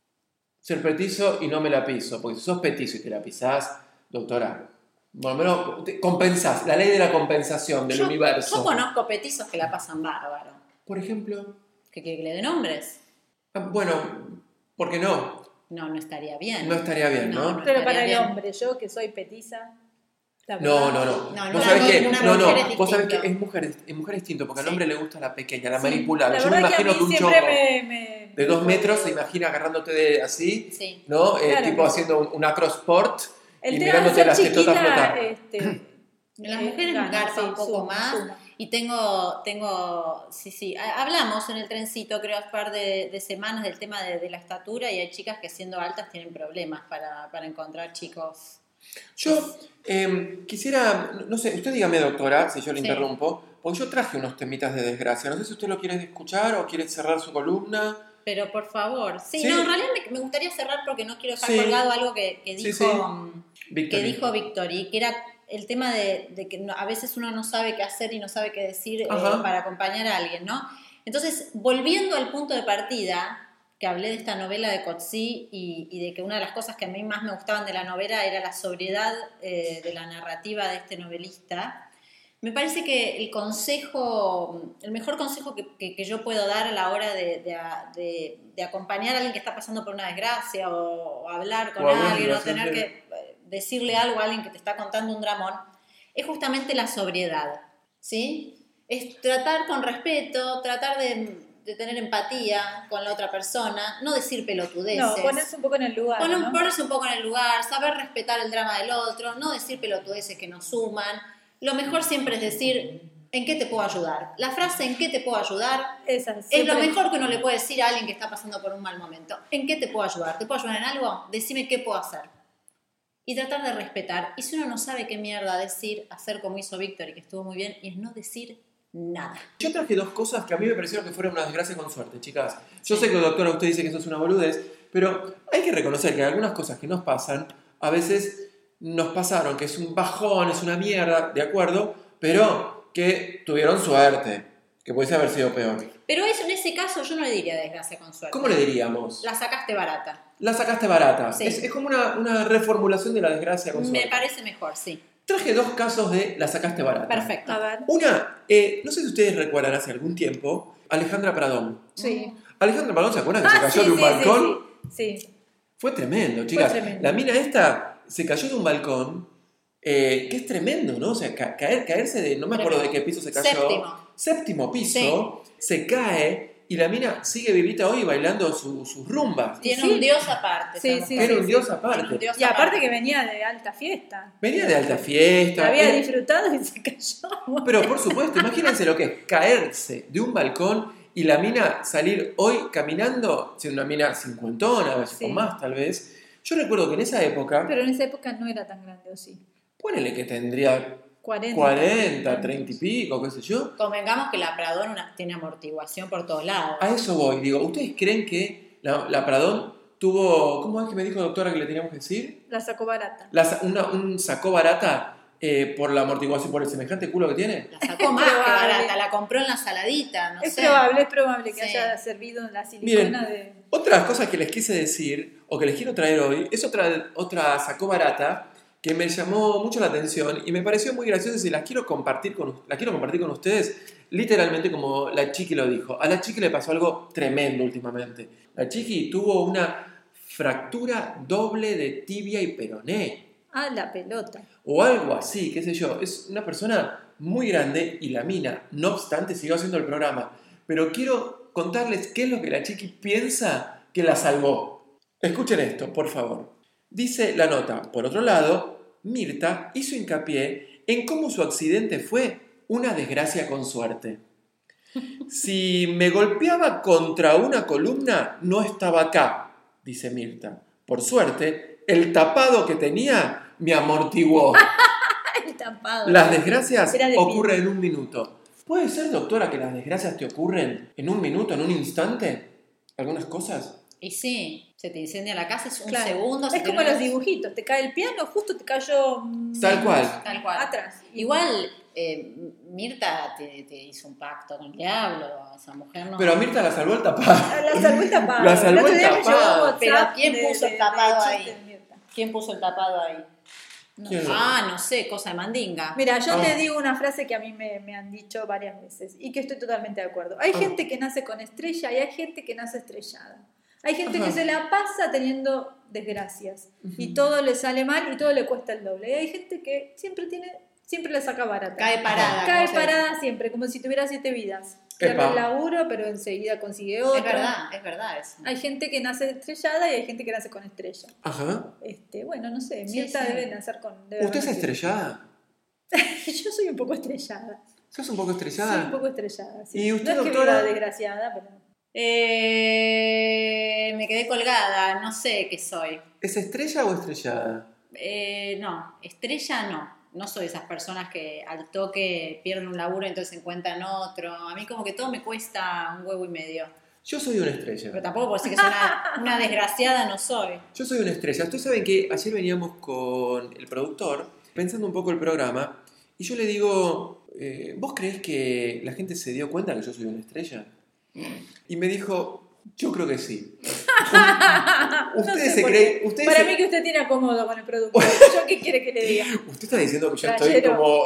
Ser petizo y no me la piso, porque si sos petizo y te la pisás, doctora, por lo menos te- compensás, la ley de la compensación del yo, universo. yo conozco petizos que la pasan bárbaro. Por ejemplo, ¿Que, que, que le den nombres? ah, bueno, ¿por qué no? No, no estaría bien. No estaría bien, ¿no? No, no. Pero para el bien. hombre, yo que soy petiza. la No, verdad, no, no. No, en Vos una- sabés que, en una no, no, mujer es vos sabés que distinto. es mujer, es mujer distinto, porque Sí. al hombre le gusta la pequeña, la Sí, manipulable. la Yo me verdad imagino que que a mí un siempre chongo me, me- de dos metros se imagina agarrándote de así, Sí. ¿no? Eh, Claro tipo que haciendo un, un acrosport El y tema de mirándote ser las tetotas chiquita, flotar. este, En las eh, mujeres gana, garpa sí, un poco suma, más. suma. Y tengo, tengo, sí, sí, ha- hablamos en el trencito, creo, hace un par de, de semanas del tema de, de la estatura, y hay chicas que siendo altas tienen problemas para, para encontrar chicos. Yo eh, quisiera, no sé, usted dígame, doctora, si yo le Sí. interrumpo, porque yo traje unos temitas de desgracia. No sé si usted lo quiere escuchar o quiere cerrar su columna. Pero por favor, sí, Sí. no, en realidad me, me gustaría cerrar porque no quiero dejar Sí. colgado algo que, que Sí, dijo, sí. mm, que Victory. dijo Victory, que era el tema de, de que no, a veces uno no sabe qué hacer y no sabe qué decir eh, para acompañar a alguien, ¿no? Entonces, volviendo al punto de partida, que hablé de esta novela de Coetzee y, y de que una de las cosas que a mí más me gustaban de la novela era la sobriedad eh, de la narrativa de este novelista, me parece que el consejo, el mejor consejo que, que, que yo puedo dar a la hora de, de, de, de acompañar a alguien que está pasando por una desgracia o, o hablar con o alguien o tener que decirle algo a alguien que te está contando un dramón, es justamente la sobriedad, ¿sí? Es tratar con respeto, tratar de, de tener empatía con la otra persona, no decir pelotudeces. No, ponerse un poco en el lugar, Poner, ¿no? Ponerse un poco en el lugar, saber respetar el drama del otro, no decir pelotudeces que nos suman. Lo mejor siempre es decir, ¿en qué te puedo ayudar? La frase ¿en qué te puedo ayudar? Esa, es lo mejor que uno le puede decir a alguien que está pasando por un mal momento. ¿En qué te puedo ayudar? ¿Te puedo ayudar en algo? Decime qué puedo hacer. Y tratar de respetar. Y si uno no sabe qué mierda decir, hacer como hizo Víctor y que estuvo muy bien, y es no decir nada. Yo traje dos cosas que a mí me parecieron que fueron una desgracia con suerte, chicas. Yo sé que, doctora, usted dice que eso es una boludez, pero hay que reconocer que algunas cosas que nos pasan, a veces nos pasaron, que es un bajón, es una mierda, de acuerdo, pero que tuvieron suerte, que puede haber sido peor. Pero eso, en ese caso yo no le diría desgracia con suerte. ¿Cómo le diríamos? La sacaste barata. La sacaste barata. Sí. Es, es como una, una reformulación de la desgracia con suerte. Me parece mejor, sí. Traje dos casos de la sacaste barata. Perfecto. A ver. Una, eh, no sé si ustedes recuerdan hace algún tiempo, Alejandra Pradón. Sí. Alejandra Pradón, ¿se acuerdan que Ah, se cayó sí, de un sí, balcón? Sí, sí. Fue tremendo, chicas. Fue tremendo. La mina esta se cayó de un balcón, eh, que es tremendo, ¿no? O sea, ca- caer, caerse de, no me acuerdo de qué piso se cayó. Séptimo. Séptimo piso, sí. Se cae y la mina sigue vivita hoy bailando su, sus rumbas. Tiene Sí. un dios aparte. Sí, esa sí, mujer. Era un sí, dios sí. aparte. Un dios Y aparte aparte. que venía de alta fiesta. Venía de alta fiesta. Había era- disfrutado y se cayó. Pero por supuesto, imagínense lo que es caerse de un balcón y la mina salir hoy caminando, siendo una mina cincuentona, a veces Sí. con más tal vez. Yo recuerdo que en esa época, Pero en esa época no era tan grande, ¿o sí? ponele que tendría cuarenta. cuarenta, treinta y pico, qué sé yo. Convengamos que la Pradón una- tiene amortiguación por todos lados. A eso voy, digo, ¿ustedes creen que la, la Pradón tuvo, ¿cómo es que me dijo doctora que le teníamos que decir? La sacó barata. La sa- una, un sacó barata eh, por la amortiguación, por el semejante culo que tiene. La sacó más que probable. barata, la compró en la saladita, no Es sé. probable, es probable que Sí. haya servido en la silicona Miren, de... Otras cosas que les quise decir, o que les quiero traer hoy, es otra, otra sacó barata que me llamó mucho la atención y me pareció muy graciosa y las quiero compartir con, la quiero compartir con ustedes, literalmente como la Chiqui lo dijo. A la Chiqui le pasó algo tremendo últimamente. La Chiqui tuvo una fractura doble de tibia y peroné, Ah, la pelota. o algo así, qué sé yo. Es una persona muy grande y la mina, no obstante, siguió haciendo el programa. Pero quiero contarles qué es lo que la Chiqui piensa que la salvó. Escuchen esto, por favor. Dice la nota, por otro lado, Mirta hizo hincapié en cómo su accidente fue una desgracia con suerte. Si me golpeaba contra una columna, no estaba acá, dice Mirta. Por suerte, el tapado que tenía me amortiguó. El tapado. Las desgracias Era de ocurren en un minuto. ¿Puede ser, doctora, que las desgracias te ocurren en un minuto, en un instante? ¿Algunas cosas? Y sí, se te incendia la casa, es un Claro. segundo. se Es te como viene- los dibujitos. Te cae el piano, justo te cayó... mm, Tal cual. Tal cual. Atrás. Igual, eh, Mirta te, te hizo un pacto con el diablo, esa mujer no. Pero a Mirta la salvó el tapado. Ah, La salvó el tapado. La salvó El otro el día me llegó un tapado. WhatsApp Pero ¿quién de- puso el de- tapado de ahí? chiste de Mirta. ¿Quién puso el tapado ahí? No. ¿Quién? Ah, no sé, cosa de mandinga. Mira, yo Ah. te digo una frase que a mí me, me han dicho varias veces y que estoy totalmente de acuerdo. Hay Ah. gente que nace con estrella y hay gente que nace estrellada. Hay gente Ajá. que se la pasa teniendo desgracias Ujú. y todo le sale mal y todo le cuesta el doble. Y hay gente que siempre tiene, siempre le saca barata. Cae parada. Cae como se parada siempre, como si tuviera siete vidas. Pierde Epa. el laburo, pero enseguida consigue dice. otro. Es verdad, es verdad eso. Hay gente que nace estrellada y hay gente que nace con estrella. Ajá. Este, bueno, no sé, Sí, Mirta sí. debe nacer con... debe ¿Usted es nacer- estrellada? Yo soy un poco estrellada. ¿Sos un poco Soy estrellada? un poco estrellada, sí. ¿Y usted, no es que doctora? viva desgraciada, pero... Eh, me quedé colgada, no sé qué soy. ¿Es estrella o estrellada? Eh, no, estrella no. No soy esas personas que al toque pierden un laburo y entonces encuentran otro. A mí como que todo me cuesta un huevo y medio. Yo soy una Pero estrella. tampoco puedo decir que soy una, una desgraciada, no soy. Yo soy una estrella. Ustedes saben que ayer veníamos con el productor pensando un poco el programa, y yo le digo, eh, ¿vos creés que la gente se dio cuenta que yo soy una estrella? Y me dijo, yo creo que sí. No Ustedes sé se por creen... qué. Ustedes Para se- mí que usted tiene acomodo con el productor. ¿Yo qué quiere que le diga? Usted está diciendo que yo estoy Gallero. como...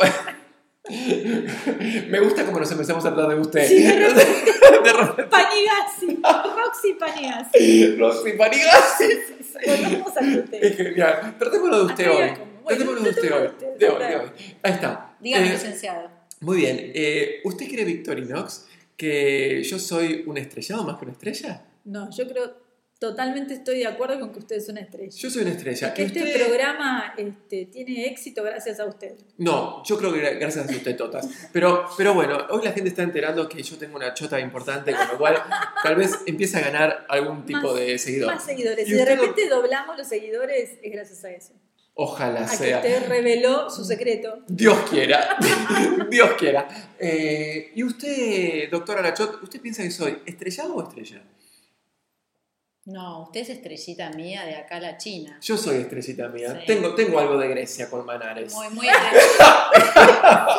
Me gusta como nos empezamos a tratar de usted. Sí, de De repente, Panigasi. Roxy Panigasi. Rosy Panigasi. Volvamos al Es usted. genial. Tratémonos de usted Acá hoy. hay como- bueno, Tratémonos de usted hoy. tratémonos de usted, De hoy, total. de hoy. Ahí está. Dígame, Eh, licenciado. Muy bien. Eh, ¿Usted cree, Victorinox, que yo soy un estrellado más que una estrella? No, yo creo, totalmente estoy de acuerdo con que usted es una estrella. Yo soy una estrella. que ¿Y este usted? programa este, tiene éxito gracias a usted. No, yo creo que gra- gracias a usted, Totas. Pero, pero bueno, hoy la gente está enterando que yo tengo una chota importante, con lo cual tal vez empiece a ganar algún tipo Más- de seguidor. Más seguidores. ¿Y Si de usted no- repente doblamos los seguidores, es gracias a eso. Ojalá A que sea. usted reveló su secreto. Dios quiera. Dios quiera. Eh, y usted, doctora Lachot, ¿usted piensa que soy estrellado o estrella? No, usted es estrellita mía de acá a la China. Yo soy estrellita mía. Sí. Tengo, tengo algo de Grecia con Manares. Muy, muy estrellita.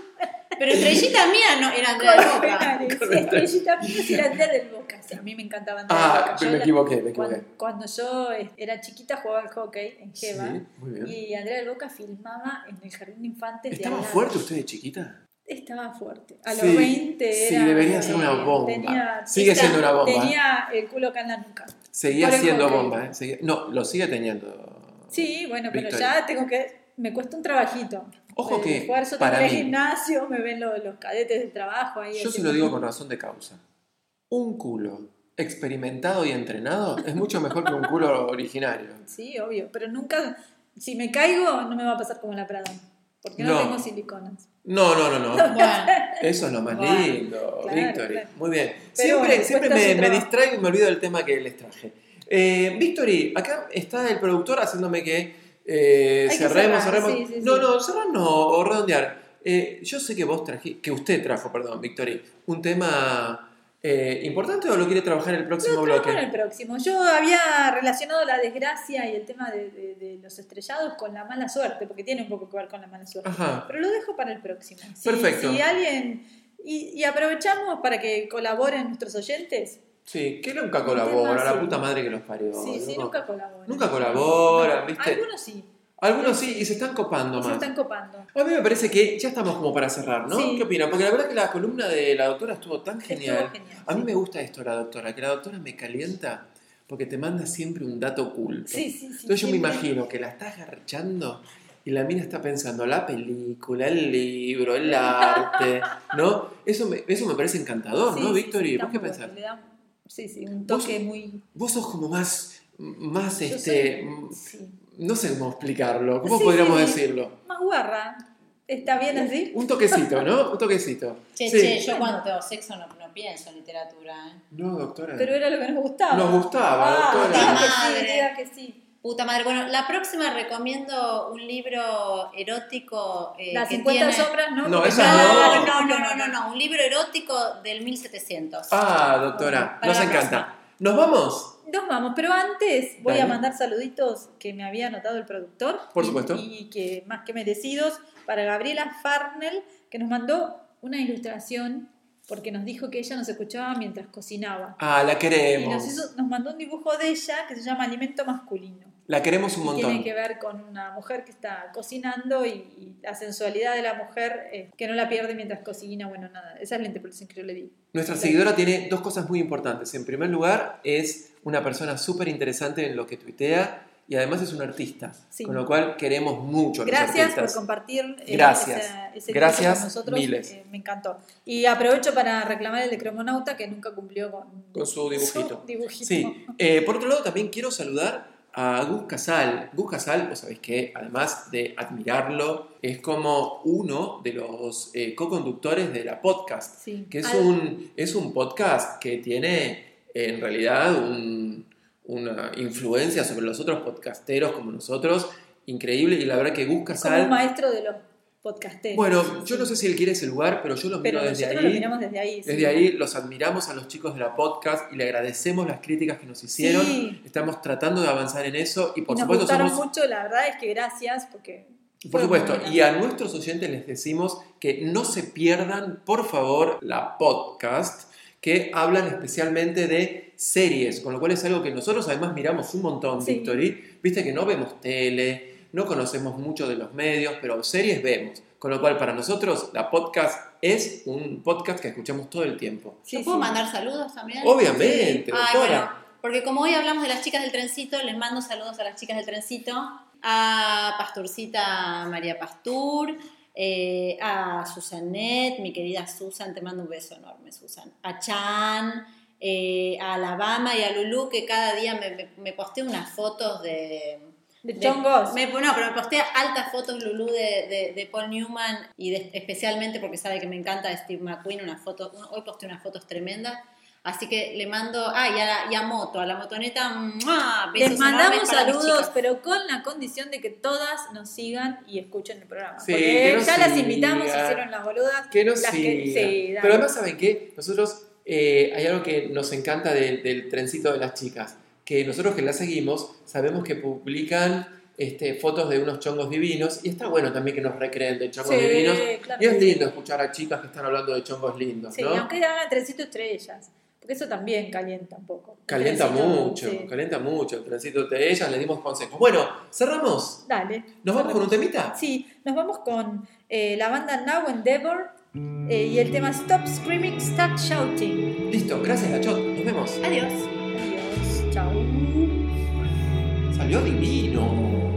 Pero estrellita mía no era Andrea del Boca. Sí, estrellita mía es la Andrea del Boca. Sí, a mí me encantaba Andrea del Ah, Boca. Yo me la- equivoqué, me equivoqué. Cuando, cuando yo eh, era chiquita jugaba al hockey en Jeva. Sí, muy bien. Y Andrea del Boca filmaba en el jardín de infantes. de ¿Estaba al lado. fuerte usted de chiquita? Estaba fuerte. A los Sí, veinte sí, era. debería ser una eh, bomba. tenía- Sigue esta- siendo una bomba. Tenía el culo acá en la nuca. Seguía Por el siendo hockey. bomba, ¿eh? Seguía- No, lo sigue teniendo. Sí, bueno, pero Victoria. ya tengo que. Me cuesta un trabajito. Ojo El que, esfuerzo, para tengo que ir al mí- gimnasio, me ven los, los cadetes del trabajo ahí. Yo se haciendo- lo digo con razón de causa. Un culo experimentado y entrenado es mucho mejor que un culo originario. Sí, obvio, pero nunca. Si me caigo, no me va a pasar como la Prada. Porque no, No. tengo siliconas. No, no, no, no. Bueno, Eso es lo más Bueno, lindo, claro, Victory. claro. Muy bien. Pero Siempre, bueno, siempre cuesta me, su me trabajo. distraigo y me olvido del tema que les traje. Eh, Victory, acá está el productor haciéndome que eh, Hay que cerremos, cerrar, cerremos. sí, sí, no, sí. no, cerrar no, o redondear. Eh, yo sé que vos traje, que usted trajo, perdón, Victory, un tema eh, importante o lo quiere trabajar en el próximo Lo bloque. trabajo en el próximo. Yo había relacionado la desgracia y el tema de, de- de los estrellados con la mala suerte, porque tiene un poco que ver con la mala suerte. Ajá. Pero lo dejo para el próximo. Si, Perfecto. Si alguien. Y, y aprovechamos para que colaboren nuestros oyentes. Sí, que nunca Un colabora, tema la así. puta madre que los parió. Sí, sí, ¿no? nunca colaboran. Nunca colaboran, No, ¿viste? Algunos sí. Algunos sí, y se están copando y se más. están copando. A mí me parece que ya estamos como para cerrar, ¿no? Sí. ¿Qué opinan? Porque la verdad que la columna de la doctora estuvo tan genial. Estuvo genial, A mí sí. me gusta esto, la doctora, que la doctora me calienta porque te manda siempre un dato oculto. Sí, sí, sí. Entonces yo me siempre. imagino que la estás garchando y la mina está pensando la película, el libro, el arte, ¿no? Eso me, eso me parece encantador, Sí, ¿no, sí, Victory? sí, ¿Vos está qué muy pensás? bueno, le da- sí, sí, un ¿Vos- toque muy. Vos sos como más, más Yo este, soy- sí. no sé cómo explicarlo, ¿cómo Sí, podríamos sí, sí. decirlo? Más guarra. ¿Está bien así? Un toquecito, ¿no? Un toquecito. che, Sí. che, yo cuando tengo sexo no, no pienso en literatura, ¿eh? No, doctora. Pero era lo que nos gustaba. Nos gustaba, Ah, doctora. diga que sí, Madre. diga que sí. Puta madre. Bueno, la próxima recomiendo un libro erótico eh, Las que cincuenta tiene... sombras, ¿no? No, Porque esas ya- no. No, no, no, no, no, un libro erótico del mil setecientos. Ah, doctora, Para nos la encanta. ¿Nos vamos? Nos vamos, pero antes voy Dale. a mandar saluditos que me había anotado el productor. Por y- supuesto. Y, que más que merecidos para Gabriela Farnell, que nos mandó una ilustración porque nos dijo que ella nos escuchaba mientras cocinaba. Ah, la Y queremos. nos, hizo- nos mandó un dibujo de ella que se llama Alimento Masculino. La queremos un Y montón. tiene que ver con una mujer que está cocinando y, y la sensualidad de la mujer eh, que no la pierde mientras cocina. Bueno, nada, esa es la interpretación que yo le di. Nuestra Sí. seguidora tiene dos cosas muy importantes. En primer lugar, es una persona súper interesante en lo que tuitea y además es un artista. Sí. Con lo cual queremos mucho a los Gracias por artistas. compartir eh, Gracias. esa- ese Gracias, dibujo con nosotros. miles. eh, me encantó. Y aprovecho para reclamar el de Cromonauta que nunca cumplió con, Con su dibujito. su dibujito. Sí. Eh, por otro lado, también quiero saludar a Gus Casal. Gus Casal, vos sabés que además de admirarlo, es como uno de los eh, co-conductores de la podcast. Sí. Que es Al- un, es un podcast que tiene en realidad un- una influencia sobre los otros podcasteros como nosotros increíble. Y la verdad que Gus como un Casal... maestro de los podcasteros. Bueno, yo no sé si él quiere ese lugar, pero yo lo pero miro desde nosotros ahí. lo miramos desde ahí. sí. Desde ahí los admiramos a los chicos de la podcast y le agradecemos las críticas que nos hicieron. Sí. Estamos tratando de avanzar en eso y por y nos supuesto gustaron somos... mucho, la verdad es que gracias, porque Por Fue supuesto, muy buena. y a nuestros oyentes les decimos que no se pierdan, por favor, la podcast, que hablan especialmente de series, con lo cual es algo que nosotros además miramos un montón, Sí. Victory. Viste que no vemos tele, no conocemos mucho de los medios, pero series vemos. Con lo cual, para nosotros, la podcast es un podcast que escuchamos todo el tiempo. ¿Yo Sí, puedo sí. mandar saludos también? Obviamente, Ay, doctora. bueno, porque como hoy hablamos de las chicas del trencito, les mando saludos a las chicas del trencito, a Pasturcita María Pastur, eh, a Susanet, mi querida Susan, te mando un beso enorme, Susan, a Chan, eh, a Alabama y a Lulú, que cada día me, me, me posté unas fotos de... De chongos. Me, no, pero me posté altas fotos, Lulú, de, de, de Paul Newman, y de, especialmente porque sabe que me encanta de Steve McQueen, una foto, hoy posté unas fotos tremendas. Así que le mando, ah, y a, la, y a Moto, a la motoneta, ¡mua! Besos Les mandamos enormes para mis saludos, chicas. pero con la condición de que todas nos sigan y escuchen el programa. Sí, Porque que nos ya las sigan. invitamos, hicieron las boludas. Que nos las que- sigan. sí, dale. Pero además, ¿saben qué? Nosotros, eh, hay algo que nos encanta de- del trencito de las chicas, que nosotros que las seguimos, sabemos que publican este, fotos de unos chongos divinos, y está bueno también que nos recreen de chongos Sí, divinos. claro Y es que sí. lindo escuchar a chicas que están hablando de chongos lindos, Sí, ¿no? aunque hagan trencito estrellas. Porque eso también calienta un poco. Calienta Trencito, mucho, sí. calienta mucho el trencito de ellas, les dimos consejos. Bueno, cerramos. Dale. ¿Nos vamos con un temita? Sí, nos vamos con eh, la banda Now Endeavor eh, y el tema Stop Screaming, Start Shouting. Listo, gracias Gachot, nos vemos. Adiós. Adiós, chao. Salió divino.